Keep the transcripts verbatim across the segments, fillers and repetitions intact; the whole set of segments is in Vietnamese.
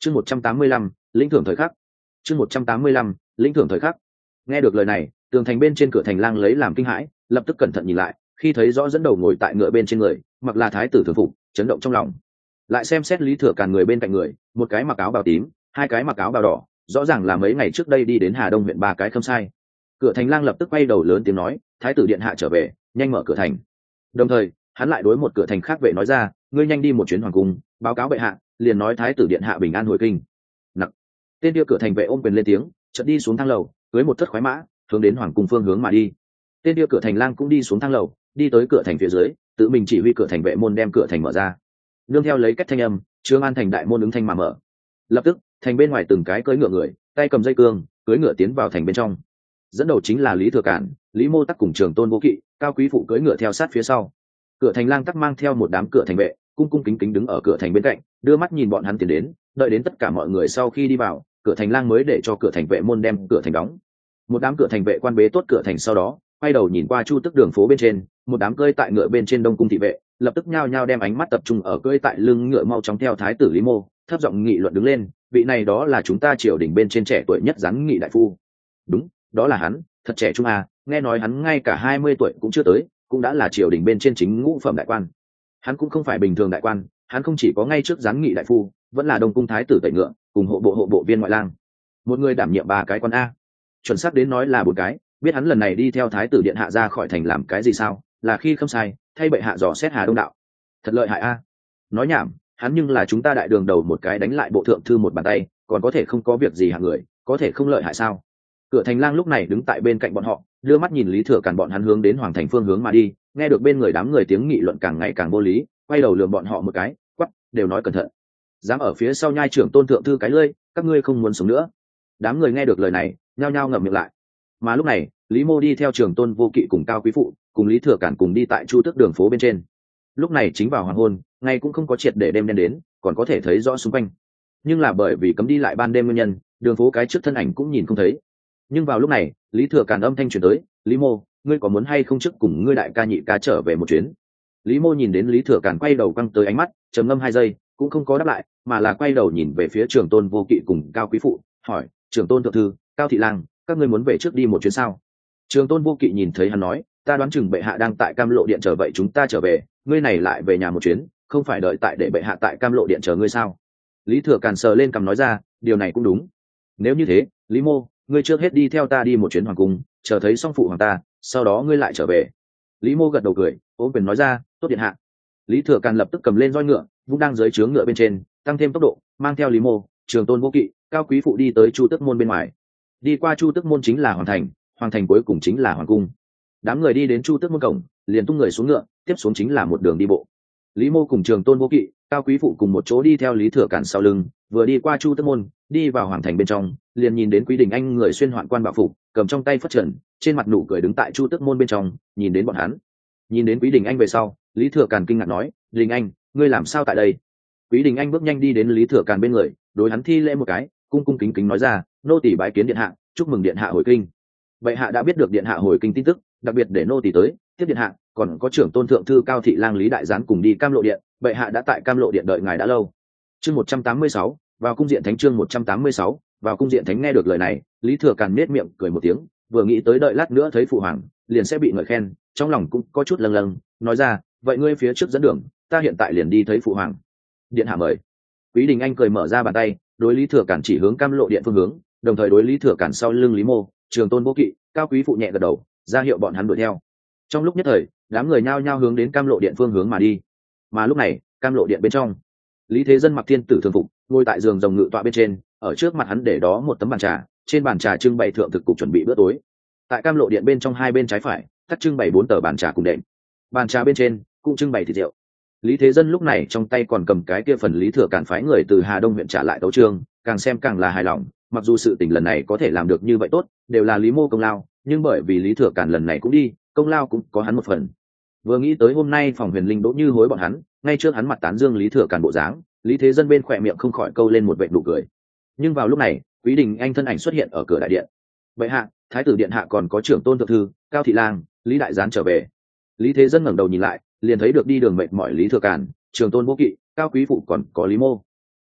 chương một trăm tám mươi lăm lĩnh thưởng thời khắc chương một trăm tám mươi lăm lĩnh thưởng thời khắc Nghe được lời này, tường thành bên trên cửa thành lang lấy làm kinh hãi, lập tức cẩn thận nhìn lại, khi thấy rõ dẫn đầu ngồi tại ngựa bên trên người, mặc là thái tử thường phục, chấn động trong lòng. Lại xem xét Lý Thừa Càn người bên cạnh người, một cái mặc áo bào tím, hai cái mặc áo bào đỏ, rõ ràng là mấy ngày trước đây đi đến Hà Đông huyện ba cái không sai. Cửa thành lang lập tức quay đầu lớn tiếng nói, thái tử điện hạ trở về, nhanh mở cửa thành. Đồng thời, hắn lại đối một cửa thành khác vệ nói ra, ngươi nhanh đi một chuyến hoàng cung, báo cáo bệ hạ, liền nói thái tử điện hạ bình an hồi kinh. Nặc. Tên kia cửa thành vệ ôm quyền lên tiếng, chợt đi xuống thang lầu, cưới một thất khoái mã, hướng đến hoàng cung phương hướng mà đi. Tên kia cửa thành lang cũng đi xuống thang lầu, đi tới cửa thành phía dưới, tự mình chỉ huy cửa thành vệ môn đem cửa thành mở ra. Nương theo lấy cách thanh âm, Trương An thành đại môn ứng thanh mà mở. Lập tức, thành bên ngoài từng cái cưỡi ngựa người, tay cầm dây cương, cưỡi ngựa tiến vào thành bên trong. Dẫn đầu chính là Lý Thừa Cản, Lý Mô Tắc cùng Trường Tôn Vô Kỵ, Cao Quý Phụ cưỡi ngựa theo sát phía sau. Cửa thành lang tắc mang theo một đám cửa thành vệ, cung cung kính kính đứng ở cửa thành bên cạnh, đưa mắt nhìn bọn hắn tiến đến, đợi đến tất cả mọi người sau khi đi vào, cửa thành lang mới để cho cửa thành vệ môn đem cửa thành đóng. Một đám cửa thành vệ quan bế tốt cửa thành sau đó, quay đầu nhìn qua Chu Tức đường phố bên trên, một đám cơi tại ngựa bên trên Đông cung thị vệ, lập tức nhao nhao đem ánh mắt tập trung ở cơi tại lưng ngựa mau chóng theo thái tử Lý Mô, thấp giọng nghị luận đứng lên, vị này đó là chúng ta triều đình bên trên trẻ tuổi nhất giáng nghị đại phu. Đúng, đó là hắn, thật trẻ trung à, nghe nói hắn ngay cả hai mươi tuổi cũng chưa tới, cũng đã là triều đình bên trên chính ngũ phẩm đại quan. Hắn cũng không phải bình thường đại quan, hắn không chỉ có ngay trước giáng nghị đại phu, vẫn là Đông cung thái tử tẩy ngựa, cùng hộ bộ hộ bộ viên ngoại lang. Một người đảm nhiệm ba cái quan a. Chuẩn xác đến nói là bốn cái, biết hắn lần này đi theo thái tử điện hạ ra khỏi thành làm cái gì sao, là khi không sai, thay bệ hạ dò xét Hà Đông đạo. Thật lợi hại a. Nói nhảm, hắn nhưng là chúng ta đại đường đầu một cái đánh lại bộ thượng thư một bàn tay, còn có thể không có việc gì hạng người, có thể không lợi hại sao? Cửa thành lang lúc này đứng tại bên cạnh bọn họ, đưa mắt nhìn Lý Thừa Càn bọn hắn hướng đến hoàng thành phương hướng mà đi, nghe được bên người đám người tiếng nghị luận càng ngày càng vô lý, quay đầu lườm bọn họ một cái, quắc, đều nói cẩn thận. Dám ở phía sau nhai trưởng tôn thượng thư cái lưỡi, các ngươi không muốn sống nữa. Đám người nghe được lời này, nhao nhao ngậm miệng lại. Mà lúc này, Lý Mô đi theo Trường Tôn Vô Kỵ cùng Cao Quý Phụ, cùng Lý Thừa Càn cùng đi tại Chu Tước đường phố bên trên. Lúc này chính vào hoàng hôn, ngày cũng không có triệt để đêm đen đến, còn có thể thấy rõ xung quanh. Nhưng là bởi vì cấm đi lại ban đêm nguyên nhân, đường phố cái trước thân ảnh cũng nhìn không thấy. Nhưng vào lúc này, Lý Thừa Càn âm thanh truyền tới, Lý Mô, ngươi có muốn hay không trước cùng ngươi đại ca nhị ca trở về một chuyến? Lý Mô nhìn đến Lý Thừa Càn quay đầu căng tới ánh mắt, trầm ngâm hai giây, cũng không có đáp lại, mà là quay đầu nhìn về phía Trường Tôn Vô Kỵ cùng Cao Quý Phụ, hỏi, Trường Tôn thượng thư, Cao thị lang, các ngươi muốn về trước đi một chuyến sao? Trường Tôn Vô Kỵ nhìn thấy hắn nói, ta đoán chừng bệ hạ đang tại Cam Lộ điện chờ vậy chúng ta trở về, ngươi này lại về nhà một chuyến, không phải đợi tại để bệ hạ tại Cam Lộ điện chờ ngươi sao? Lý Thừa Càn sờ lên cằm nói ra, điều này cũng đúng. Nếu như thế, Lý Mô, ngươi trước hết đi theo ta đi một chuyến hoàng cung, chờ thấy xong phụ hoàng ta, sau đó ngươi lại trở về. Lý Mô gật đầu cười, ôm quyền nói ra, tốt điện hạ. Lý Thừa Càn lập tức cầm lên roi ngựa, vung đang dưới trướng ngựa bên trên, tăng thêm tốc độ, mang theo Lý Mô, Trường Tôn Vô Kỵ, Cao Quý Phụ đi tới Chu Tước môn bên ngoài. Đi qua Chu Tước môn chính là hoàng thành, hoàng thành cuối cùng chính là hoàng cung. Đám người đi đến Chu Tước môn cổng, liền tung người xuống ngựa, tiếp xuống chính là một đường đi bộ. Lý Mô cùng Trường Tôn Vô Kỵ, Cao Quý Phụ cùng một chỗ đi theo Lý Thừa Càn sau lưng, vừa đi qua Chu Tước môn, đi vào hoàng thành bên trong, liền nhìn đến Quý Đình Anh người xuyên hoạn quan bảo phục, cầm trong tay phất trần, trên mặt nụ cười đứng tại Chu Tước môn bên trong, nhìn đến bọn hắn. Nhìn đến Quý Đình Anh về sau, Lý Thừa Càn kinh ngạc nói, Đình Anh, ngươi làm sao tại đây? Quý Đình Anh bước nhanh đi đến Lý Thừa Càn bên người, đối hắn thi lễ một cái, cung cung kính kính nói ra, nô tỳ bái kiến điện hạ, chúc mừng điện hạ hồi kinh. Bệ hạ đã biết được điện hạ hồi kinh tin tức, đặc biệt để nô tỳ tới tiếp điện hạ, còn có trưởng tôn thượng thư Cao thị lang Lý đại gián cùng đi Cam Lộ điện, bệ hạ đã tại Cam Lộ điện đợi ngài đã lâu. Chương một trăm tám mươi sáu, vào cung diện thánh chương một trăm tám mươi sáu, vào cung diện thánh nghe được lời này, Lý Thừa Càn nhếch miệng cười một tiếng, vừa nghĩ tới đợi lát nữa thấy phụ hoàng, liền sẽ bị ngợi khen, trong lòng cũng có chút lâng lâng, nói ra, vậy ngươi phía trước dẫn đường, ta hiện tại liền đi thấy phụ hoàng. Điện hạ mời. Quý Đình Anh cười mở ra bàn tay, đối Lý Thừa Càn chỉ hướng Cam Lộ điện phương hướng, đồng thời đối Lý Thừa Càn sau lưng Lý Mô, Trường Tôn Vô Kỵ, Cao Quý Phụ nhẹ gật đầu, ra hiệu bọn hắn đuổi theo. Trong lúc nhất thời, đám người nhao nhao hướng đến Cam Lộ điện phương hướng mà đi. Mà lúc này, Cam Lộ điện bên trong, Lý Thế Dân mặc thiên tử thường phục, ngồi tại giường rồng ngự tọa bên trên, ở trước mặt hắn để đó một tấm bàn trà, trên bàn trà trưng bày thượng thực cục chuẩn bị bữa tối. Tại Cam Lộ điện bên trong hai bên trái phải, thắt trưng bày bốn tờ bàn trà cùng đệm. Bàn trà bên trên cũng trưng bày thịt rượu. Lý Thế Dân lúc này trong tay còn cầm cái kia phần Lý Thừa Càn phái người từ Hà Đông huyện trả lại tấu chương, càng xem càng là hài lòng, mặc dù sự tình lần này có thể làm được như vậy tốt, đều là Lý Mô công lao, nhưng bởi vì Lý Thừa Càn lần này cũng đi, công lao cũng có hắn một phần. Vừa nghĩ tới hôm nay phòng Huyền Linh Đỗ Như hối bọn hắn, ngay trước hắn mặt tán dương Lý Thừa Càn bộ dáng, Lý Thế Dân bên khỏe miệng không khỏi câu lên một vệt nụ cười. Nhưng vào lúc này, Quý Đình Anh thân ảnh xuất hiện ở cửa đại điện. Vậy hạ, thái tử điện hạ còn có trưởng tôn thượng thư, Cao thị lang, Lý đại gián trở về. Lý Thế Dân ngẩng đầu nhìn lại, liền thấy được đi đường mệt mỏi Lý Thừa Càn, Trường Tôn Vô Kỵ, Cao Quý Phụ còn có Lý Mô.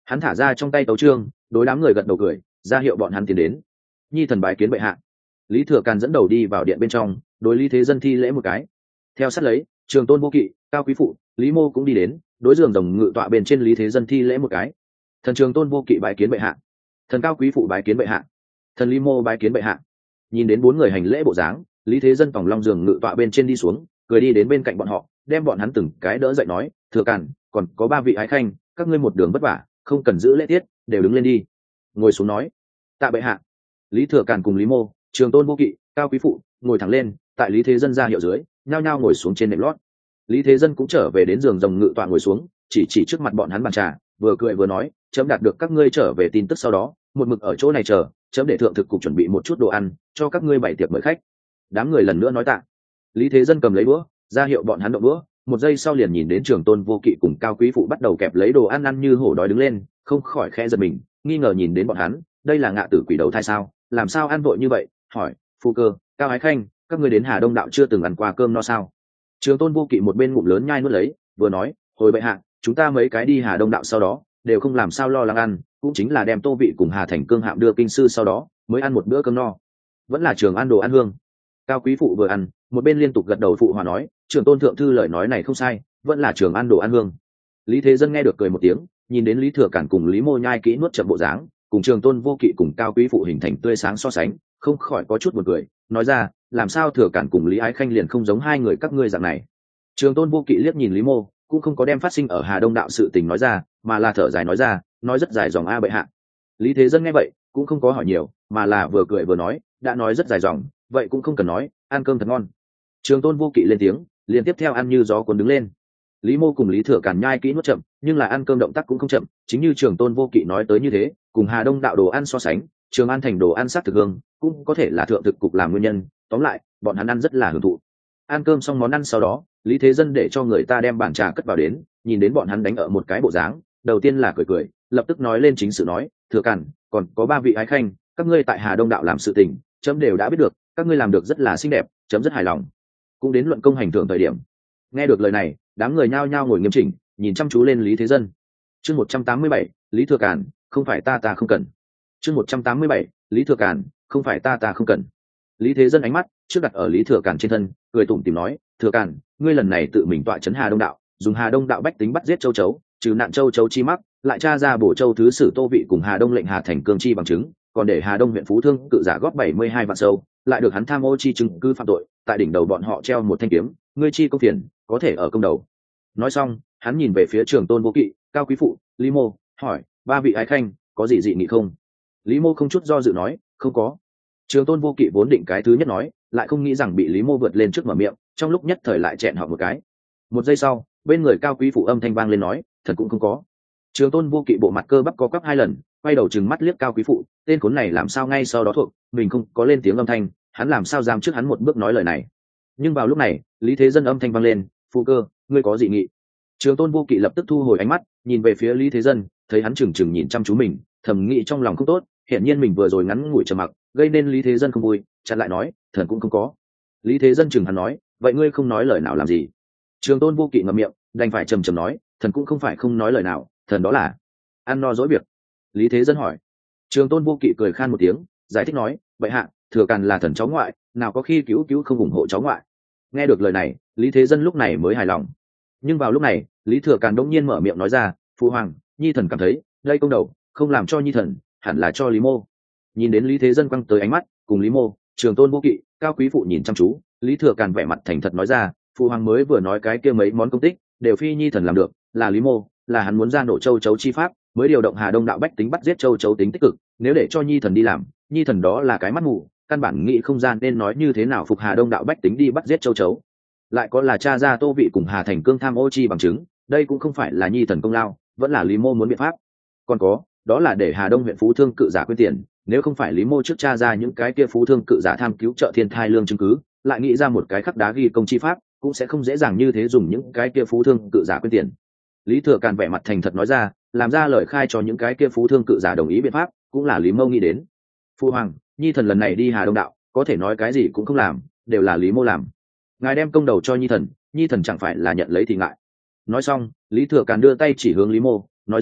Hắn thả ra trong tay tấu chương, đối đám người gật đầu cười, ra hiệu bọn hắn tiến đến. Nhi thần bái kiến bệ hạ. Lý Thừa Càn dẫn đầu đi vào điện bên trong, đối Lý Thế Dân thi lễ một cái. Theo sát lấy, Trường Tôn Vô Kỵ, Cao Quý Phụ, Lý Mô cũng đi đến, đối giường rồng ngự tọa bên trên Lý Thế Dân thi lễ một cái. Thần Trường Tôn Vô Kỵ bái kiến bệ hạ. Thần Cao Quý Phụ bái kiến bệ hạ. Thần Lý Mô bái kiến bệ hạ. Nhìn đến bốn người hành lễ bộ dáng, Lý Thế Dân tòng long giường ngự tọa bên trên đi xuống, cười đi đến bên cạnh bọn họ, đem bọn hắn từng cái đỡ dậy nói: Thừa Càn, còn có ba vị ái khanh, các ngươi một đường vất vả, không cần giữ lễ tiết, đều đứng lên đi. Ngồi xuống nói: Tạ bệ hạ. Lý Thừa Càn cùng Lý Mô, Trường Tôn Vô Kỵ, Cao Quý Phụ ngồi thẳng lên, tại Lý Thế Dân ra hiệu dưới, nhao nhao ngồi xuống trên nệm lót. Lý Thế Dân cũng trở về đến giường rồng ngự tọa ngồi xuống, chỉ chỉ trước mặt bọn hắn bàn trà, vừa cười vừa nói: chấm đạt được các ngươi trở về tin tức sau đó, một mực ở chỗ này chờ, chấm để thượng thực cục chuẩn bị một chút đồ ăn cho các ngươi bày tiệc mời khách. Đám người lần nữa nói tạ. Lý Thế Dân cầm lấy búa, ra hiệu bọn hắn động búa, một giây sau liền nhìn đến Trường Tôn Vô Kỵ cùng Cao Quý Phụ bắt đầu kẹp lấy đồ ăn ăn như hổ đói đứng lên, không khỏi khẽ giật mình, nghi ngờ nhìn đến bọn hắn, đây là ngạ tử quỷ đầu thai sao, làm sao ăn vội như vậy? Hỏi: Phu Cơ, Cao Ái Khanh, các ngươi đến Hà Đông đạo chưa từng ăn qua cơm no sao? Trường Tôn Vô Kỵ một bên ngụm lớn nhai nuốt lấy, vừa nói: hồi bệ hạ, chúng ta mấy cái đi Hà Đông đạo sau đó, đều không làm sao lo lắng ăn, cũng chính là đem Tô Vị cùng Hà Thành Cương hạm đưa kinh sư sau đó, mới ăn một bữa cơm no. Vẫn là trường ăn đồ ăn hương. Cao Quý Phụ vừa ăn, một bên liên tục gật đầu phụ hòa nói: Trường Tôn thượng thư lời nói này không sai, vẫn là trường ăn đồ ăn hương. Lý Thế Dân nghe được cười một tiếng, nhìn đến Lý Thừa Cản cùng Lý Mô nhai kỹ nuốt chậm bộ dáng, cùng Trường Tôn Vô Kỵ cùng Cao Quý Phụ hình thành tươi sáng so sánh, không khỏi có chút buồn cười, nói ra: làm sao Thừa Cản cùng Lý Ái Khanh liền không giống hai người các ngươi dạng này? Trường Tôn Vô Kỵ liếc nhìn Lý Mô, cũng không có đem phát sinh ở Hà Đông đạo sự tình nói ra, mà là thở dài nói ra, nói rất dài dòng a bệ hạ. Lý Thế Dân nghe vậy, cũng không có hỏi nhiều, mà là vừa cười vừa nói: đã nói rất dài dòng, vậy cũng không cần nói, ăn cơm thật ngon. Trường Tôn Vô Kỵ lên tiếng, liền tiếp theo ăn như gió cuốn đứng lên. Lý Mô cùng Lý Thừa Càn nhai kỹ nuốt chậm, nhưng là ăn cơm động tác cũng không chậm, chính như Trường Tôn Vô Kỵ nói tới như thế, cùng Hà Đông đạo đồ ăn so sánh, Trường An thành đồ ăn sắc thực hương, cũng có thể là thượng thực cục làm nguyên nhân, tóm lại, bọn hắn ăn rất là hưởng thụ. Ăn cơm xong món ăn sau đó, Lý Thế Dân để cho người ta đem bàn trà cất vào đến, nhìn đến bọn hắn đánh ở một cái bộ dáng, đầu tiên là cười cười, lập tức nói lên chính sự nói: Thừa Càn, còn có ba vị ái khanh, các ngươi tại Hà Đông đạo làm sự tình, chấm đều đã biết được, các ngươi làm được rất là xinh đẹp, chấm rất hài lòng. Cũng đến luận công hành thưởng thời điểm. Nghe được lời này, đám người nhao nhao ngồi nghiêm chỉnh, nhìn chăm chú lên Lý Thế Dân. Chương một trăm tám mươi bảy, Lý Thừa Càn, không phải ta ta không cần. Chương một trăm tám mươi bảy, Lý Thừa Càn, không phải ta ta không cần. Lý Thế Dân ánh mắt trước đặt ở Lý Thừa Càn trên thân, cười tủm tỉm nói: Thừa Càn, ngươi lần này tự mình tọa trấn Hà Đông đạo, dùng Hà Đông đạo bách tính bắt giết châu chấu, trừ nạn châu chấu chi mắc, lại tra ra bổ châu thứ sử Tô Vị cùng Hà Đông lệnh Hà Thành Cương chi bằng chứng, còn để Hà Đông huyện Phú Thương cự giả góp bảy mươi hai vạn sâu, lại được hắn tham ô chi chứng cứ phạm tội, tại đỉnh đầu bọn họ treo một thanh kiếm, ngươi chi công phiền, có thể ở công đầu. Nói xong, hắn nhìn về phía Trường Tôn Vô Kỵ, Cao Quý Phụ, Lý Mô, hỏi: ba vị ái khanh, có gì dị nghị không? Lý Mô không chút do dự nói: không có. Trường Tôn Vô Kỵ vốn định cái thứ nhất nói, lại không nghĩ rằng bị Lý Mô vượt lên trước mở miệng, trong lúc nhất thời lại chẹn họ một cái. Một giây sau, bên người Cao Quý Phụ âm thanh vang lên nói: thật cũng không có. Trường Tôn Vô Kỵ bộ mặt cơ bắp co quắp hai lần, quay đầu trừng mắt liếc Cao Quý Phụ, tên khốn này làm sao ngay sau đó thuộc mình không có lên tiếng âm thanh, hắn làm sao dám trước hắn một bước nói lời này. Nhưng vào lúc này, Lý Thế Dân âm thanh vang lên: Phụ cơ, ngươi có dị nghị? Trường Tôn Vô Kỵ lập tức thu hồi ánh mắt, nhìn về phía Lý Thế Dân, thấy hắn chừng chừng nhìn chăm chú mình, thầm nghĩ trong lòng không tốt, hiển nhiên mình vừa rồi ngắn ngủi trầm mặc, gây nên Lý Thế Dân không vui, chặn lại nói: thần cũng không có. Lý Thế Dân chừng hắn nói: vậy ngươi không nói lời nào làm gì? Trường Tôn Vô Kỵ ngậm miệng, đành phải trầm trầm nói: thần cũng không phải không nói lời nào, thần đó là ăn no dỗi việc. Lý Thế Dân hỏi. Trường Tôn Vô Kỵ cười khan một tiếng, giải thích nói: vậy hạ, Thừa Càn là thần cháu ngoại, nào có khi cứu cứu không ủng hộ cháu ngoại. Nghe được lời này, Lý Thế Dân lúc này mới hài lòng. Nhưng vào lúc này, Lý Thừa Càn đống nhiên mở miệng nói ra: phụ hoàng, nhi thần cảm thấy đây công đầu không làm cho nhi thần, hẳn là cho Lý Mô. Nhìn đến Lý Thế Dân quăng tới ánh mắt, cùng Lý Mô, Trường Tôn Vô Kỵ, Cao Quý Phụ nhìn chăm chú, Lý Thừa Càn vẻ mặt thành thật nói ra: phụ hoàng mới vừa nói cái kia mấy món công tích đều phi nhi thần làm được, là Lý Mô, là hắn muốn ra nổ châu chấu chi pháp, mới điều động Hà Đông đạo bách tính bắt giết châu chấu tính tích cực, nếu để cho nhi thần đi làm, nhi thần đó là cái mắt mù, căn bản nghĩ không gian nên nói như thế nào phục Hà Đông đạo bách tính đi bắt giết châu chấu. Lại có là cha ra Tô Vị cùng Hà Thành Cương tham ô chi bằng chứng, đây cũng không phải là nhi thần công lao, vẫn là Lý Mô muốn biện pháp. Còn có, đó là để Hà Đông huyện Phú Thương cự giả quyên tiền, nếu không phải Lý Mô trước cha ra những cái kia Phú Thương cự giả tham cứu trợ thiên thai lương chứng cứ, lại nghĩ ra một cái khắc đá ghi công chi pháp, cũng sẽ không dễ dàng như thế dùng những cái kia Phú Thương cự giả quyên tiền. Lý Thừa Càn vẻ mặt thành thật nói ra, làm ra lời khai cho những cái kia Phú Thương cự giả đồng ý biện pháp, cũng là Lý Mô nghĩ đến. Phu hoàng, nhi thần lần này đi Hà Đông đạo, có thể nói cái gì cũng không làm, đều là Lý Mô làm. Ngài đem công đầu cho nhi thần, nhi thần chẳng phải là nhận lấy thì ngại. Nói xong, Lý Thừa Càn đưa tay chỉ hướng Lý Mô, nói ra: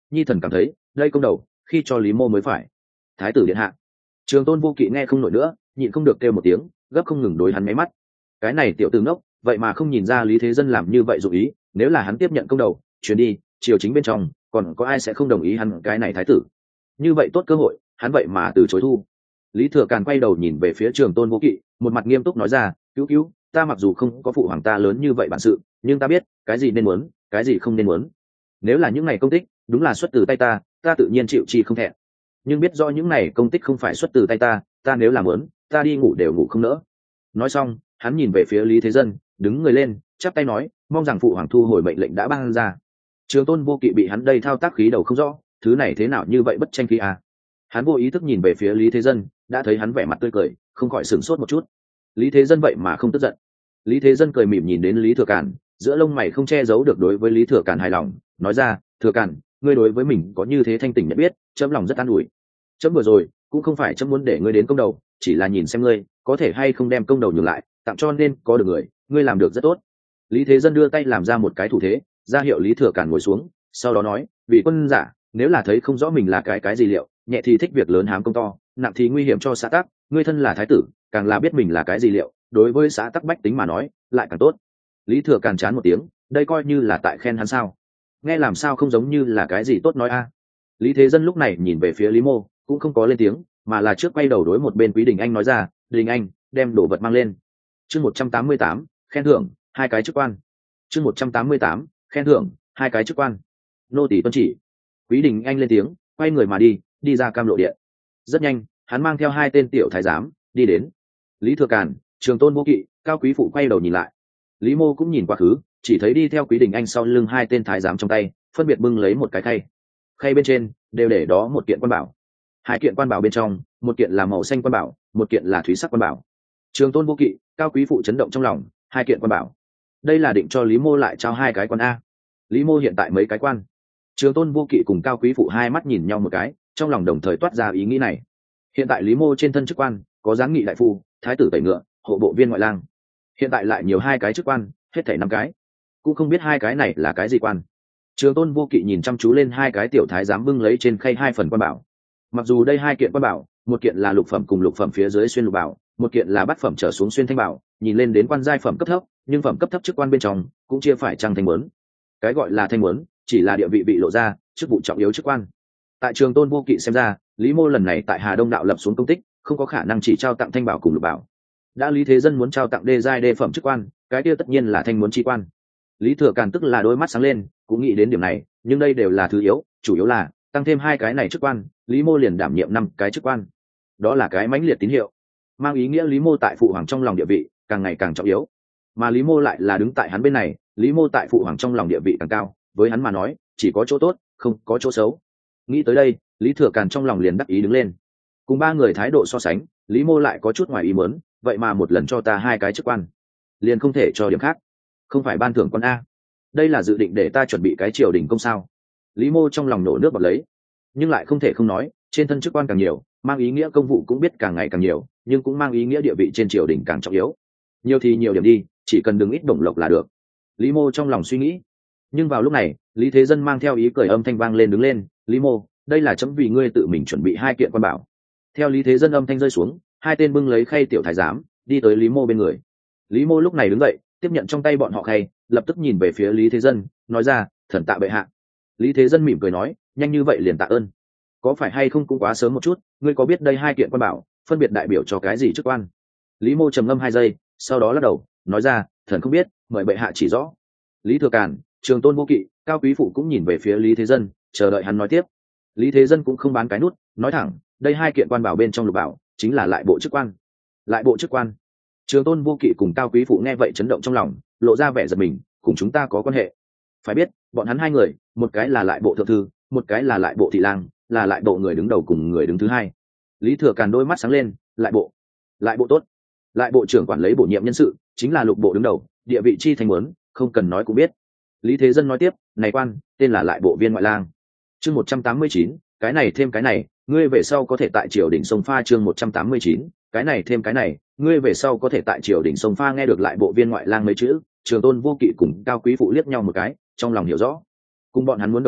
nhi thần cảm thấy đây công đầu khi cho lý mô mới phải. Thái tử điện hạ. Trường Tôn Vô Kỵ nghe không nổi nữa, nhịn không được kêu một tiếng, gấp không ngừng đối hắn máy mắt. Cái này tiểu tử ngốc, vậy mà không nhìn ra Lý Thế Dân làm như vậy dụ ý, nếu là hắn tiếp nhận công đầu chuyển đi triều chính bên trong, còn có ai sẽ không đồng ý hắn cái này thái tử. Như vậy tốt cơ hội, hắn vậy mà từ chối thu. Lý Thừa Càn quay đầu nhìn về phía Trường Tôn Vô Kỵ, một mặt nghiêm túc nói ra, cứu cứu, ta mặc dù không có phụ hoàng ta lớn như vậy bản sự, nhưng ta biết cái gì nên muốn, cái gì không nên muốn. Nếu là những ngày công tích đúng là xuất từ tay ta, ta tự nhiên chịu chi không thẹn, nhưng biết do những ngày công tích không phải xuất từ tay ta, ta nếu làm muốn, ta đi ngủ đều ngủ không nỡ. Nói xong, hắn nhìn về phía Lý Thế Dân, đứng người lên, chắp tay nói, mong rằng phụ hoàng thu hồi mệnh lệnh đã ban ra. Trường Tôn Vô Kỵ bị hắn đây thao tác khí đầu không rõ, thứ này thế nào như vậy bất tranh khí à? Hắn vô ý thức nhìn về phía Lý Thế Dân, đã thấy hắn vẻ mặt tươi cười, không khỏi sửng sốt một chút. Lý Thế Dân vậy mà không tức giận. Lý Thế Dân cười mỉm nhìn đến Lý Thừa Càn, giữa lông mày không che giấu được đối với Lý Thừa Càn hài lòng, nói ra, Thừa Càn, ngươi đối với mình có như thế thanh tỉnh nhận biết, chấm lòng rất an ủi. Chấm vừa rồi cũng không phải chấm muốn để ngươi đến công đầu, chỉ là nhìn xem ngươi có thể hay không đem công đầu nhường lại, tặng cho nên có được người, ngươi làm được rất tốt. Lý Thế Dân đưa tay làm ra một cái thủ thế, ra hiệu Lý Thừa Càn ngồi xuống, sau đó nói, vị quân giả, nếu là thấy không rõ mình là cái cái gì liệu, nhẹ thì thích việc lớn hám công to, nặng thì nguy hiểm cho xã tắc, ngươi thân là thái tử, càng là biết mình là cái gì liệu, đối với xã tắc bách tính mà nói lại càng tốt. Lý Thừa Càn chán một tiếng, đây coi như là tại khen hắn sao? Nghe làm sao không giống như là cái gì tốt nói a. Lý Thế Dân lúc này nhìn về phía Lý Mô, cũng không có lên tiếng, mà là trước quay đầu đối một bên Quý Đình Anh nói ra, Đình Anh, đem đồ vật mang lên. Chương một trăm tám mươi tám, khen thưởng hai cái chức quan. Chương một trăm tám mươi tám, khen thưởng hai cái chức quan. Nô tỳ tuân chỉ. Quý Đình Anh lên tiếng, quay người mà đi, đi ra Cam Lộ điện. Rất nhanh, hắn mang theo hai tên tiểu thái giám đi đến. Lý Thừa Càn, Trường Tôn Vô Kỵ, Cao Quý Phụ quay đầu nhìn lại. Lý Mô cũng nhìn quá khứ, chỉ thấy đi theo Quý Đình Anh sau lưng hai tên thái giám trong tay phân biệt bưng lấy một cái khay. Khay bên trên đều để đó một kiện quan bảo. Hai kiện quan bảo bên trong, một kiện là màu xanh quan bảo, một kiện là thúy sắc quan bảo. Trường Tôn Vô Kỵ, Cao Quý Phụ chấn động trong lòng, hai kiện quan bảo, đây là định cho Lý Mô lại trao hai cái quan a. Lý Mô hiện tại mấy cái quan? Trường Tôn Vô Kỵ cùng Cao Quý Phụ hai mắt nhìn nhau một cái, trong lòng đồng thời toát ra ý nghĩ này. Hiện tại Lý Mô trên thân chức quan có giáng nghị đại phu, thái tử tẩy ngựa, hộ bộ viên ngoại lang, hiện tại lại nhiều hai cái chức quan, hết thảy năm cái, cũng không biết hai cái này là cái gì quan. Trường Tôn Vô Kỵ nhìn chăm chú lên hai cái tiểu thái giám bưng lấy trên khay hai phần quan bảo. Mặc dù đây hai kiện quan bảo, một kiện là lục phẩm cùng lục phẩm phía dưới xuyên lục bảo, một kiện là bát phẩm trở xuống xuyên thanh bảo, nhìn lên đến quan giai phẩm cấp thấp, nhưng phẩm cấp thấp chức quan bên trong cũng chia phải trang thanh muốn. Cái gọi là thanh muốn, chỉ là địa vị bị lộ ra, chức vụ trọng yếu chức quan. Tại Trường Tôn Vô Kỵ xem ra, Lý Mô lần này tại Hà Đông đạo lập xuống công tích, không có khả năng chỉ trao tặng thanh bảo cùng lục bảo. Đã Lý Thế Dân muốn trao tặng đê giai đê phẩm chức quan, cái kia tất nhiên là thanh muốn chi quan. Lý Thừa Càn tức là đôi mắt sáng lên, cũng nghĩ đến điểm này, nhưng đây đều là thứ yếu, chủ yếu là tăng thêm hai cái này chức quan, Lý Mô liền đảm nhiệm năm cái chức quan. Đó là cái mãnh liệt tín hiệu, mang ý nghĩa Lý Mô tại phụ hoàng trong lòng địa vị càng ngày càng trọng yếu, mà Lý Mô lại là đứng tại hắn bên này, Lý Mô tại phụ hoàng trong lòng địa vị càng cao, với hắn mà nói chỉ có chỗ tốt, không có chỗ xấu. Nghĩ tới đây, Lý Thừa Càn trong lòng liền đắc ý đứng lên. Cùng ba người thái độ so sánh, Lý Mô lại có chút ngoài ý muốn, vậy mà một lần cho ta hai cái chức quan, liền không thể cho điểm khác? Không phải ban thưởng con a? Đây là dự định để ta chuẩn bị cái triều đình công sao? Lý Mô trong lòng nổ nước bọt lấy, nhưng lại không thể không nói, trên thân chức quan càng nhiều, mang ý nghĩa công vụ cũng biết càng ngày càng nhiều, nhưng cũng mang ý nghĩa địa vị trên triều đình càng trọng yếu. Nhiều thì nhiều điểm đi, chỉ cần đừng ít đồng lộc là được. Lý Mô trong lòng suy nghĩ. Nhưng vào lúc này, Lý Thế Dân mang theo ý cười âm thanh vang lên, đứng lên, Lý Mô, đây là chấm vì ngươi tự mình chuẩn bị hai kiện quan bảo. Theo Lý Thế Dân âm thanh rơi xuống, hai tên bưng lấy khay tiểu thái giám đi tới Lý Mô bên người. Lý Mô lúc này đứng dậy, tiếp nhận trong tay bọn họ khay, lập tức nhìn về phía Lý Thế Dân, nói ra, thần tạ bệ hạ. Lý Thế Dân mỉm cười nói, nhanh như vậy liền tạ ơn, có phải hay không cũng quá sớm một chút, ngươi có biết đây hai kiện quan bảo phân biệt đại biểu cho cái gì chức quan? Lý Mô trầm ngâm hai giây, sau đó lắc đầu, nói ra, thần không biết, mời bệ hạ chỉ rõ. Lý Thừa Càn, Trường Tôn Vô Kỵ, Cao Quý Phụ cũng nhìn về phía Lý Thế Dân, chờ đợi hắn nói tiếp. Lý Thế Dân cũng không bán cái nút, nói thẳng, đây hai kiện quan bảo bên trong lục bảo chính là lại bộ chức quan. Lại bộ chức quan? Trường Tôn Vô Kỵ cùng Cao Quý Phụ nghe vậy chấn động trong lòng, lộ ra vẻ giật mình, cùng chúng ta có quan hệ? Phải biết, bọn hắn hai người, một cái là lại bộ thượng thư, một cái là lại bộ thị lang, là lại bộ người đứng đầu cùng người đứng thứ hai. Lý Thừa Càn đôi mắt sáng lên, lại bộ, lại bộ tốt, lại bộ trưởng quản lấy bổ nhiệm nhân sự, chính là lục bộ đứng đầu, địa vị chi thành muốn, không cần nói cũng biết. Lý Thế Dân nói tiếp, này quan tên là lại bộ viên ngoại lang. Chương một trăm tám mươi chín, cái này thêm cái này, ngươi về sau có thể tại triều đình sông pha. Chương một trăm tám mươi chín, cái này thêm cái này, ngươi về sau có thể tại triều đình sông pha. Nghe được lại bộ viên ngoại lang mấy chữ, Trường Tôn Vô Kỵ cùng Cao Quý Phụ liếc nhau một cái, trong lòng hiểu rõ. Cùng bọn hắn muốn đồng dạng,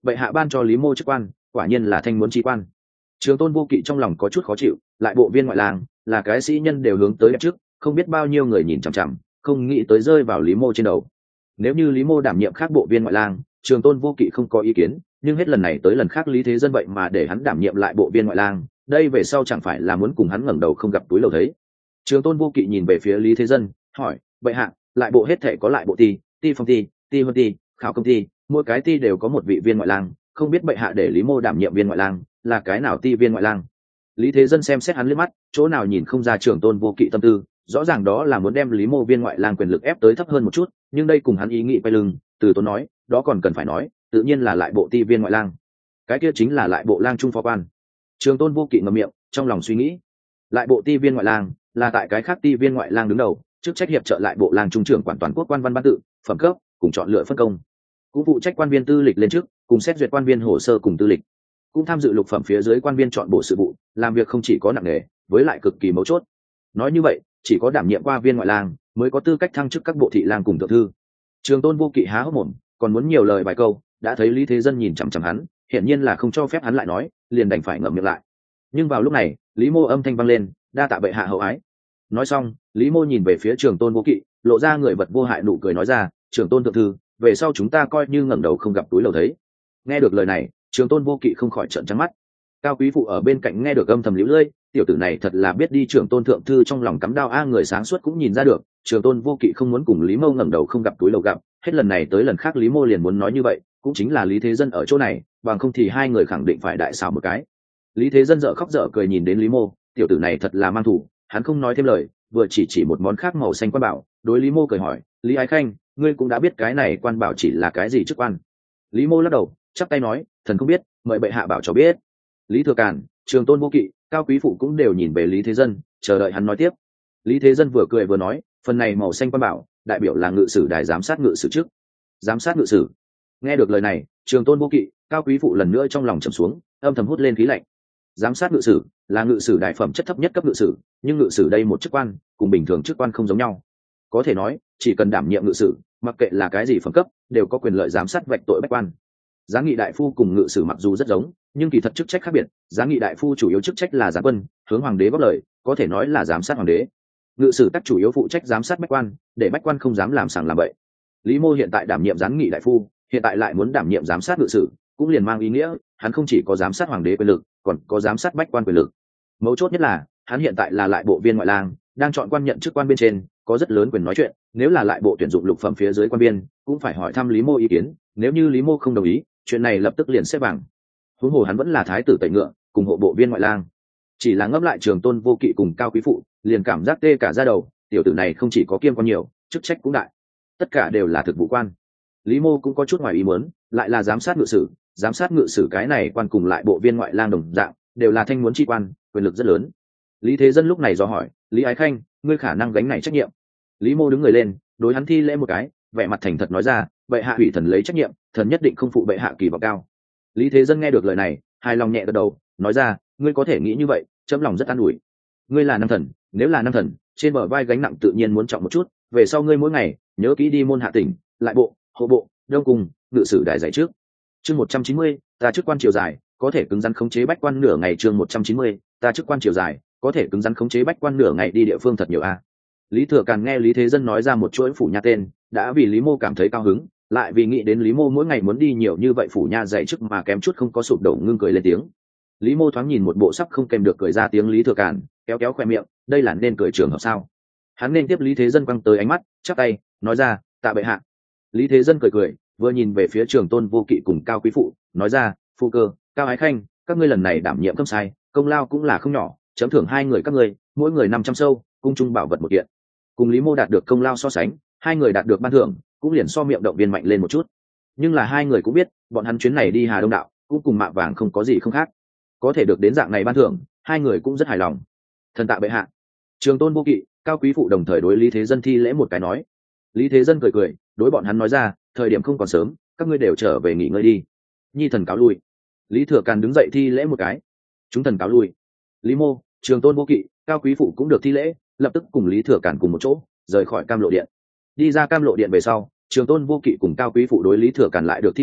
bệ hạ ban cho lý mô chức quan quả nhiên là thanh muốn chi quan. Trường Tôn Vô Kỵ trong lòng có chút khó chịu, lại bộ viên ngoại lang là cái sĩ nhân đều hướng tới đẹp trước, không biết bao nhiêu người nhìn chằm chằm, không nghĩ tới rơi vào lý mô trên đầu. Nếu như lý mô đảm nhiệm khác bộ viên ngoại lang, Trường Tôn Vô Kỵ không có ý kiến, nhưng hết lần này tới lần khác Lý Thế Dân vậy mà để hắn đảm nhiệm lại bộ viên ngoại lang, đây về sau chẳng phải là muốn cùng hắn ngẩng đầu không gặp túi lầu thấy. Trường Tôn Vô Kỵ nhìn về phía Lý Thế Dân, hỏi: bệ hạ, lại bộ hết thể có lại bộ ti, ti phong ti, ti huân ti, khảo công ty, mỗi cái ti đều có một vị viên ngoại lang, không biết bệ hạ để lý mô đảm nhiệm viên ngoại lang là cái nào ti viên ngoại lang? Lý Thế Dân xem xét hắn liếc mắt, chỗ nào nhìn không ra Trường Tôn Vô Kỵ tâm tư, rõ ràng đó là muốn đem lý mô viên ngoại lang quyền lực ép tới thấp hơn một chút, nhưng đây cùng hắn ý nghĩ quay lưng, từ tốn nói, đó còn cần phải nói, tự nhiên là lại bộ ti viên ngoại lang, cái kia chính là lại bộ lang trung phó quan. Trường Tôn Vô Kỵ ngậm miệng, trong lòng suy nghĩ, lại bộ ti viên ngoại lang là tại cái khác ti viên ngoại lang đứng đầu, chức trách hiệp trợ lại bộ lang trung trưởng quản toàn quốc quan văn ban tự, phẩm cấp, cùng chọn lựa phân công, cũng phụ trách quan viên tư lịch lên trước, cùng xét duyệt quan viên hồ sơ cùng tư lịch, cũng tham dự lục phẩm phía dưới quan viên chọn bổ sự vụ, làm việc không chỉ có nặng nề, với lại cực kỳ mấu chốt. Nói như vậy, chỉ có đảm nhiệm qua viên ngoại lang mới có tư cách thăng chức các bộ thị lang cùng thượng thư. Trường Tôn Vô Kỵ há hốc mồm, còn muốn nhiều lời vài câu, đã thấy Lý Thế Dân nhìn chằm chằm hắn, hiển nhiên là không cho phép hắn lại nói, liền đành phải ngậm miệng lại. Nhưng vào lúc này, Lý Mô âm thanh vang lên, đa tạ bệ hạ hậu ái. Nói xong, Lý Mô nhìn về phía Trường Tôn Vô Kỵ, lộ ra người vật vô hại nụ cười nói ra: Trường Tôn thượng thư, về sau chúng ta coi như ngẩng đầu không gặp túi lầu thấy. Nghe được lời này, Trường Tôn Vô Kỵ không khỏi trợn trắng mắt. Cao Quý Phụ ở bên cạnh nghe được âm thầm liễu lưỡi, tiểu tử này thật là biết đi Trường Tôn thượng thư trong lòng cắm đao a. Người sáng suốt cũng nhìn ra được, Trường Tôn Vô Kỵ không muốn cùng Lý Mô ngẩng đầu không gặp túi lầu gặp, hết lần này tới lần khác Lý Mô liền muốn nói như vậy, cũng chính là Lý Thế Dân ở chỗ này, bằng không thì hai người khẳng định phải đại xảo một cái. Lý Thế Dân dở khóc dở cười nhìn đến Lý Mô, tiểu tử này thật là mang thủ, hắn không nói thêm lời, vừa chỉ chỉ một món khác màu xanh quan bảo, đối Lý Mô cười hỏi: Lý Ái Khanh, ngươi cũng đã biết cái này quan bảo chỉ là cái gì chức quan? Lý Mô lắc đầu, chắp tay nói: thần không biết, mời bệ hạ bảo cho biết. Lý Thừa Càn, Trường Tôn Vô Kỵ, Cao Quý Phụ cũng đều nhìn về Lý Thế Dân, chờ đợi hắn nói tiếp. Lý Thế Dân vừa cười vừa nói: phần này màu xanh quan bảo đại biểu là ngự sử đài giám sát ngự sử trước. Giám sát ngự sử. Nghe được lời này, Trường Tôn Vô Kỵ, Cao Quý Phụ lần nữa trong lòng trầm xuống, âm thầm hút lên khí lạnh. Giám sát ngự sử là ngự sử đại phẩm chất thấp nhất cấp ngự sử, nhưng ngự sử đây một chức quan cùng bình thường chức quan không giống nhau, có thể nói chỉ cần đảm nhiệm ngự sử, mặc kệ là cái gì phẩm cấp, đều có quyền lợi giám sát vạch tội bách quan. Giáng nghị đại phu cùng ngự sử mặc dù rất giống, nhưng kỳ thật chức trách khác biệt. Giáng nghị đại phu chủ yếu chức trách là giáng quân, hướng hoàng đế góp lời, có thể nói là giám sát hoàng đế. Ngự sử tác chủ yếu phụ trách giám sát bách quan, để bách quan không dám làm sàng làm bậy. Lý Mô hiện tại đảm nhiệm giáng nghị đại phu, hiện tại lại muốn đảm nhiệm giám sát ngự sử, cũng liền mang ý nghĩa hắn không chỉ có giám sát hoàng đế quyền lực, còn có giám sát bách quan quyền lực. Mấu chốt nhất là hắn hiện tại là lại bộ viên ngoại lang, đang chọn quan nhận chức quan bên trên, có rất lớn quyền nói chuyện. Nếu là lại bộ tuyển dụng lục phẩm phía dưới quan viên, cũng phải hỏi thăm Lý Mô ý kiến, nếu như Lý Mô không đồng ý, chuyện này lập tức liền xếp vàng. Huống hồ hắn vẫn là thái tử tẩy ngựa, cùng hộ bộ viên ngoại lang. Chỉ là ngấp lại Trường Tôn Vô Kỵ cùng Cao Quý Phụ, liền cảm giác tê cả da đầu, tiểu tử này không chỉ có kiêm quan nhiều, chức trách cũng đại, tất cả đều là thực vụ quan. Lý Mô cũng có chút ngoài ý muốn, lại là giám sát ngự sử, giám sát ngự sử cái này quan cùng lại bộ viên ngoại lang đồng dạng, đều là thanh muốn chi quan, quyền lực rất lớn. Lý Thế Dân lúc này dò hỏi: Lý Ái Khanh, ngươi khả năng gánh này trách nhiệm? Lý Mô đứng người lên, đối hắn thi lễ một cái, vẻ mặt thành thật nói ra: bệ hạ ủy thần lấy trách nhiệm, thần nhất định không phụ bệ hạ kỳ vọng cao. Lý Thế Dân nghe được lời này, hài lòng nhẹ gật đầu, nói ra: ngươi có thể nghĩ như vậy, chấm lòng rất an ủi. Ngươi là nam thần, nếu là nam thần, trên bờ vai gánh nặng tự nhiên muốn trọng một chút, về sau ngươi mỗi ngày nhớ kỹ đi môn hạ tỉnh, lại bộ, hộ bộ, đông cung, ngự sử đại giải trước. Chương một trăm chín mươi, ta chức quan triều dài, có thể cứng rắn khống chế bách quan nửa ngày. Chương một trăm chín mươi, ta chức quan triều dài, có thể cứng rắn khống chế bách quan nửa ngày đi địa phương thật nhiều a. Lý Thừa Càn nghe Lý Thế Dân nói ra một chuỗi phủ nha tên, đã vì Lý Mô cảm thấy cao hứng, lại vì nghĩ đến Lý Mô mỗi ngày muốn đi nhiều như vậy phủ nha dạy chức mà kém chút không có sụp đổ, ngưng cười lên tiếng. Lý Mô thoáng nhìn một bộ sắp không kèm được cười ra tiếng Lý Thừa Càn, kéo kéo khoe miệng, đây là nên cười trường hợp sao? Hắn nên tiếp Lý Thế Dân quăng tới ánh mắt, chắp tay nói ra: tạ bệ hạ. Lý Thế Dân cười cười, vừa nhìn về phía Trường Tôn Vô Kỵ cùng Cao Quý Phụ, nói ra: Phu Cơ, Cao Ái Khanh, các ngươi lần này đảm nhiệm không sai, công lao cũng là không nhỏ, chấm thưởng hai người các ngươi mỗi người năm trăm sâu, cung trung bảo vật một kiện. Cùng Lý Mô đạt được công lao so sánh, hai người đạt được ban thưởng cũng liền so miệng động viên mạnh lên một chút. Nhưng là hai người cũng biết, bọn hắn chuyến này đi Hà Đông đạo cũng cùng Mạ Vàng không có gì không khác, có thể được đến dạng này ban thưởng, hai người cũng rất hài lòng. Thần tạ bệ hạ. Trường Tôn Vô Kỵ, Cao Quý Phụ đồng thời đối Lý Thế Dân thi lễ một cái nói. Lý Thế Dân cười cười, đối bọn hắn nói ra: thời điểm không còn sớm, các ngươi đều trở về nghỉ ngơi đi. Nhi thần cáo lui. Lý Thừa Càn đứng dậy thi lễ một cái. Chúng thần cáo lui. Lý Mô, Trường Tôn Vô Kỵ, Cao Quý Phụ cũng được thi lễ, lập tức cùng Lý Thừa Càn cùng một chỗ rời khỏi Cam Lộ Điện. Đi ra Cam Lộ Điện về sau, Trường Tôn Vô Kỵ cùng Cao Quý Phụ đối Lý Thừa Càn lại được thi lễ,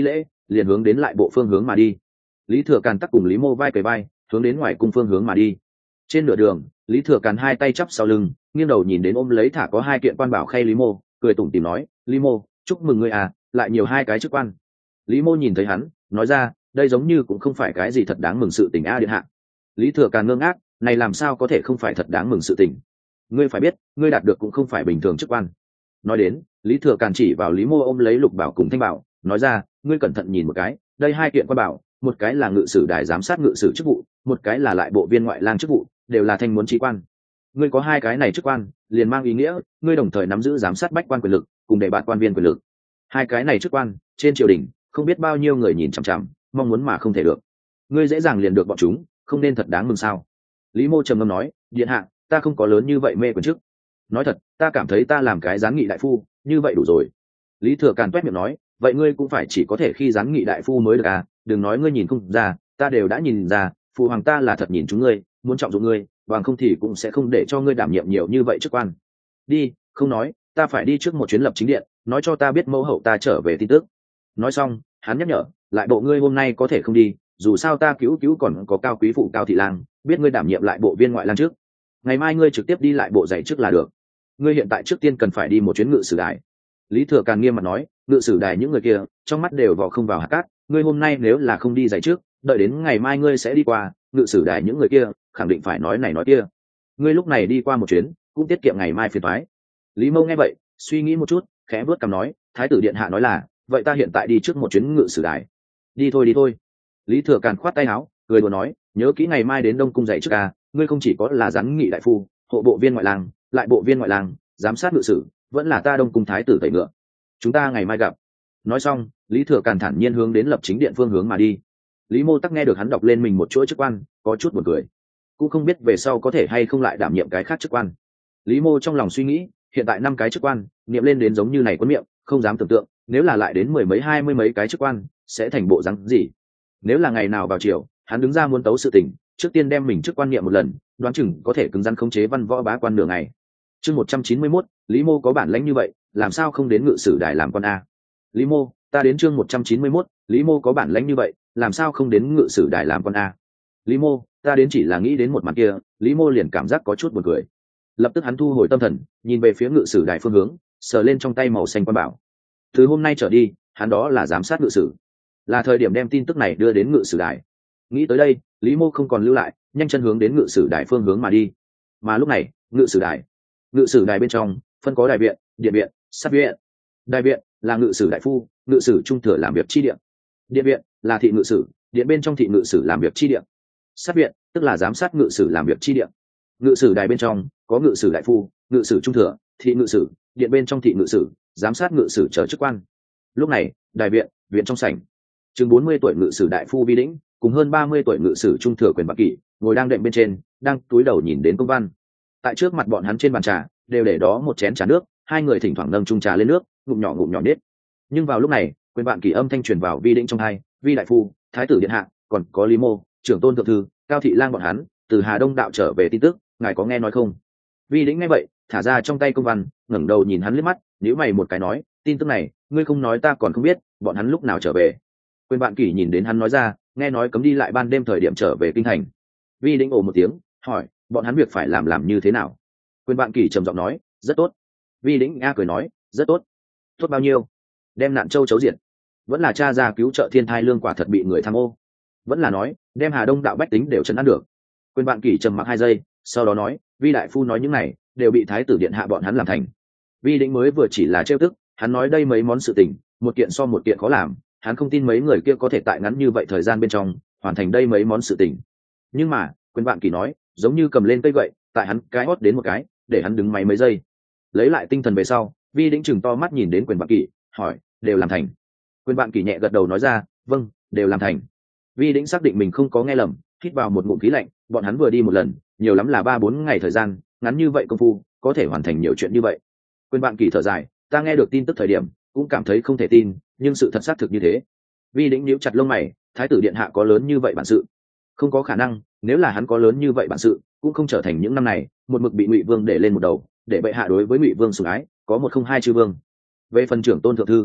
liền hướng đến lại bộ phương hướng mà đi. Lý Thừa Càn tắc cùng Lý Mô vai kề vai hướng đến ngoài cung phương hướng mà đi. Trên nửa đường, Lý Thừa Càn hai tay chắp sau lưng, nghiêng đầu nhìn đến ôm lấy thả có hai kiện quan bảo khay Lý Mô, cười tủm tỉm nói: Lý Mô, chúc mừng ngươi à, lại nhiều hai cái chức quan. Lý Mô nhìn thấy hắn, nói ra: đây giống như cũng không phải cái gì thật đáng mừng sự tình a điện hạ. Lý Thừa Càn ngơ ngác, này làm sao có thể không phải thật đáng mừng sự tình? Ngươi phải biết, ngươi đạt được cũng không phải bình thường chức quan. Nói đến, Lý Thừa Càn chỉ vào Lý Mô ôm lấy Lục Bảo cùng Thanh Bảo, nói ra: ngươi cẩn thận nhìn một cái, đây hai kiện quan bảo, một cái là ngự sử đài giám sát ngự sử chức vụ, một cái là lại bộ viên ngoại lang chức vụ, đều là thanh muốn trí quan. Ngươi có hai cái này chức quan, liền mang ý nghĩa ngươi đồng thời nắm giữ giám sát bách quan quyền lực, cùng đề bạt quan viên quyền lực. Hai cái này chức quan, trên triều đình không biết bao nhiêu người nhìn chằm chằm, mong muốn mà không thể được. Ngươi dễ dàng liền được bọn chúng, không nên thật đáng mừng sao? Lý Mô trầm ngâm nói: điện hạ, ta không có lớn như vậy mê quyền chức. Nói thật, ta cảm thấy ta làm cái gián nghị đại phu, như vậy đủ rồi. Lý Thừa Càn toét miệng nói: vậy ngươi cũng phải chỉ có thể khi gián nghị đại phu mới được à? Đừng nói ngươi nhìn không ra, ta đều đã nhìn ra, phụ hoàng ta là thật nhìn chúng ngươi, muốn trọng dụng ngươi, bằng không thì cũng sẽ không để cho ngươi đảm nhiệm nhiều như vậy chức quan. Đi, không nói, ta phải đi trước một chuyến lập chính điện, nói cho ta biết mẫu hậu ta trở về tin tức. Nói xong, hắn nhắc nhở: lại bộ ngươi hôm nay có thể không đi, dù sao ta cứu cứu còn có Cao quý phụ Cao thị lang, biết ngươi đảm nhiệm lại bộ viên ngoại lang trước. Ngày mai ngươi trực tiếp đi lại bộ dạy trước là được. Ngươi hiện tại trước tiên cần phải đi một chuyến ngự sử đài. Lý Thừa Càn nghiêm mặt nói: ngự sử đài những người kia trong mắt đều vò không vào hạt cát, ngươi hôm nay nếu là không đi dạy trước, đợi đến ngày mai ngươi sẽ đi qua, ngự sử đài những người kia khẳng định phải nói này nói kia. Ngươi lúc này đi qua một chuyến, cũng tiết kiệm ngày mai phiền toái. Lý Mâu nghe vậy, suy nghĩ một chút, khẽ vớt cằm nói: thái tử điện hạ nói là, vậy ta hiện tại đi trước một chuyến ngự sử đài. Đi thôi đi thôi. Lý Thừa Càn khoát tay áo, cười đùa nói: nhớ kỹ ngày mai đến Đông cung dạy trước à, ngươi không chỉ có là giám nghị đại phu, hộ bộ viên ngoại lang, lại bộ viên ngoại lang, giám sát ngự sử, vẫn là ta Đông cung thái tử tẩy ngựa. Chúng ta ngày mai gặp. Nói xong, Lý Thừa Càn thản nhiên hướng đến lập chính điện phương hướng mà đi. Lý Mô tắc nghe được hắn đọc lên mình một chuỗi chức quan, có chút buồn cười, cũng không biết về sau có thể hay không lại đảm nhiệm cái khác chức quan. Lý Mô trong lòng suy nghĩ, hiện tại năm cái chức quan niệm lên đến giống như này quấn miệng, không dám tưởng tượng nếu là lại đến mười mấy hai mươi mấy cái chức quan sẽ thành bộ dáng gì. Nếu là ngày nào vào chiều hắn đứng ra muốn tấu sự tình, trước tiên đem mình chức quan niệm một lần, đoán chừng có thể cứng rắn khống chế văn võ bá quan nửa ngày. Chương một trăm chín mươi mốt, Lý Mô có bản lãnh như vậy, làm sao không đến ngự sử đài làm quan a? Lý Mô, ta đến chương một trăm chín mươi mốt, Lý Mô có bản lãnh như vậy, làm sao không đến ngự sử đài làm quan a? Lý Mô, ta đến chỉ là nghĩ đến một mặt kia, Lý Mô liền cảm giác có chút buồn cười. Lập tức hắn thu hồi tâm thần, nhìn về phía ngự sử đài phương hướng, sờ lên trong tay màu xanh quan bảo. Từ hôm nay trở đi, hắn đó là giám sát ngự sử, là thời điểm đem tin tức này đưa đến ngự sử đài. Nghĩ tới đây, Lý Mô không còn lưu lại, nhanh chân hướng đến ngự sử đài phương hướng mà đi. Mà lúc này, ngự sử đài, ngự sử đài bên trong phân có đại viện, điện viện, sát viện. Đại viện là ngự sử đại phu, ngự sử trung thừa làm việc chi điện. Điện viện là thị ngự sử, điện bên trong thị ngự sử làm việc chi điện. Sát viện tức là giám sát ngự sử làm việc chi điện. Ngự sử đài bên trong có ngự sử đại phu, ngự sử trung thừa, thị ngự sử, điện bên trong thị ngự sử, giám sát ngự sử trở chức quan. Lúc này, đại viện, viện trong sảnh, chừng bốn mươi tuổi ngự sử đại phu Vi Lĩnh cùng hơn ba mươi tuổi ngự sử trung thừa Quyền Bạc Kỷ ngồi đang đệm bên trên, đang cúi đầu nhìn đến công văn. Tại trước mặt bọn hắn trên bàn trà đều để đó một chén trà nước, hai người thỉnh thoảng nâng chung trà lên nước, ngụm nhỏ ngụm nhỏ nết. Nhưng vào lúc này, Quyền Bạc Kỷ âm thanh truyền vào Vi Lĩnh trong hai: Vi đại phu, thái tử điện hạ, còn có Lý Mô, trưởng tôn thượng thư, Cao thị lang bọn hắn từ Hà Đông đạo trở về tin tức, ngài có nghe nói không? Vi Lĩnh nghe vậy, thả ra trong tay công văn, ngẩng đầu nhìn hắn liếc mắt, nhíu mày một cái nói: tin tức này, ngươi không nói ta còn không biết, bọn hắn lúc nào trở về? Quyền Bạc Kỷ nhìn đến hắn nói ra: nghe nói cấm đi lại ban đêm thời điểm trở về kinh thành. Vi Lĩnh ồ một tiếng, hỏi: bọn hắn việc phải làm làm như thế nào? Quyền Bạc Kỷ trầm giọng nói: rất tốt. Vi Lĩnh a cười nói: rất tốt. Tốt bao nhiêu? Đem nạn châu chấu diệt, vẫn là cha ra cứu trợ thiên thai lương quả thật bị người tham ô, vẫn là nói đem Hà Đông đạo bách tính đều trấn an được? Quyền Bạc Kỷ trầm mặc hai giây, sau đó nói: Vi đại phu nói những này đều bị thái tử điện hạ bọn hắn làm thành. Vi Lĩnh mới vừa chỉ là trêu tức, hắn nói đây mấy món sự tình, một kiện so một kiện khó làm, hắn không tin mấy người kia có thể tại ngắn như vậy thời gian bên trong hoàn thành đây mấy món sự tình. Nhưng mà Quyền Bạc Kỷ nói, giống như cầm lên cây gậy, tại hắn cái hót đến một cái, để hắn đứng máy mấy giây. Lấy lại tinh thần về sau, Vi Lĩnh chừng to mắt nhìn đến Quyền Bạc Kỷ, hỏi: đều làm thành? Quyền Bạc Kỷ nhẹ gật đầu nói ra: vâng, đều làm thành. Vi Lĩnh xác định mình không có nghe lầm, hít vào một ngụm khí lạnh, bọn hắn vừa đi một lần, nhiều lắm là ba bốn ngày thời gian, ngắn như vậy công phu có thể hoàn thành nhiều chuyện như vậy. Quyền Bạc Kỷ thở dài: ta nghe được tin tức thời điểm cũng cảm thấy không thể tin, nhưng sự thật xác thực như thế. Vi Lĩnh nhíu chặt lông mày: thái tử điện hạ có lớn như vậy bản sự? Không có khả năng, nếu là hắn có lớn như vậy bản sự, cũng không trở thành những năm này một mực bị Ngụy Vương để lên một đầu, để bệ hạ đối với Ngụy Vương sủng ái có một không hai chư vương. Về phần trưởng tôn thượng thư,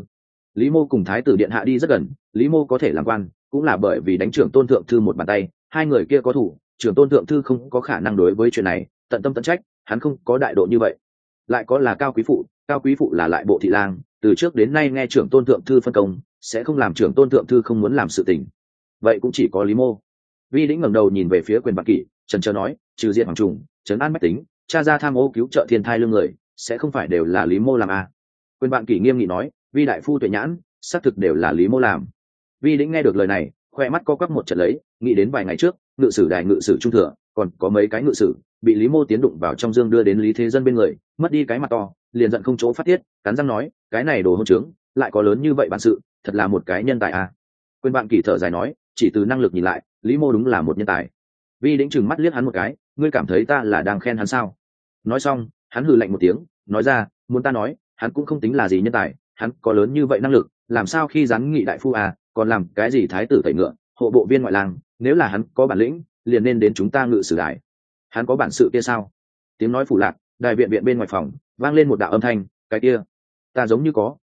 Lý Mô cùng thái tử điện hạ đi rất gần, Lý Mô có thể làm quan cũng là bởi vì đánh trưởng tôn thượng thư một bàn tay, hai người kia có thủ, trưởng tôn thượng thư không có khả năng đối với chuyện này tận tâm tận trách, hắn không có đại độ như vậy. Lại có là cao quý phụ, cao quý phụ là lại bộ thị lang, từ trước đến nay nghe trưởng tôn thượng thư phân công, sẽ không làm trưởng tôn thượng thư không muốn làm sự tình. Vậy cũng chỉ có Lý Mô. Vi Đĩnh ngẩng đầu nhìn về phía Quyền Vạn Kỷ, trần trờ nói, trừ diệt hoàng trùng, trấn an bách tính, cha ra tham ô cứu trợ thiên thai lương người, sẽ không phải đều là Lý Mô làm à? Quyền Vạn Kỷ nghiêm nghị nói, Vi đại phu tuệ nhãn, xác thực đều là Lý Mô làm. Vi Đĩnh nghe được lời này, khoe mắt co quắp một trận lấy, nghĩ đến vài ngày trước, ngự sử đài ngự sử trung thừa, còn có mấy cái ngự sử bị Lý Mô tiến đụng vào trong dương đưa đến Lý Thế Dân bên người, mất đi cái mặt to, liền giận không chỗ phát tiết, cắn răng nói, cái này đồ hỗn trướng, lại có lớn như vậy bản sự, thật là một cái nhân tài à? Quyền Vạn Kỷ thở dài nói, chỉ từ năng lực nhìn lại, Lý Mô đúng là một nhân tài. Vi Đĩnh trừng mắt liếc hắn một cái, ngươi cảm thấy ta là đang khen hắn sao? Nói xong, hắn hừ lạnh một tiếng, nói ra, muốn ta nói, hắn cũng không tính là gì nhân tài, hắn có lớn như vậy năng lực, làm sao khi giáng nghị đại phu à, còn làm cái gì thái tử tẩy ngựa, hộ bộ viên ngoại lang, nếu là hắn có bản lĩnh, liền nên đến chúng ta ngự sử đài. Hắn có bản sự kia sao? Tiếng nói phủ lạc, đài viện viện bên ngoài phòng vang lên một đạo âm thanh, cái kia, ta giống như có.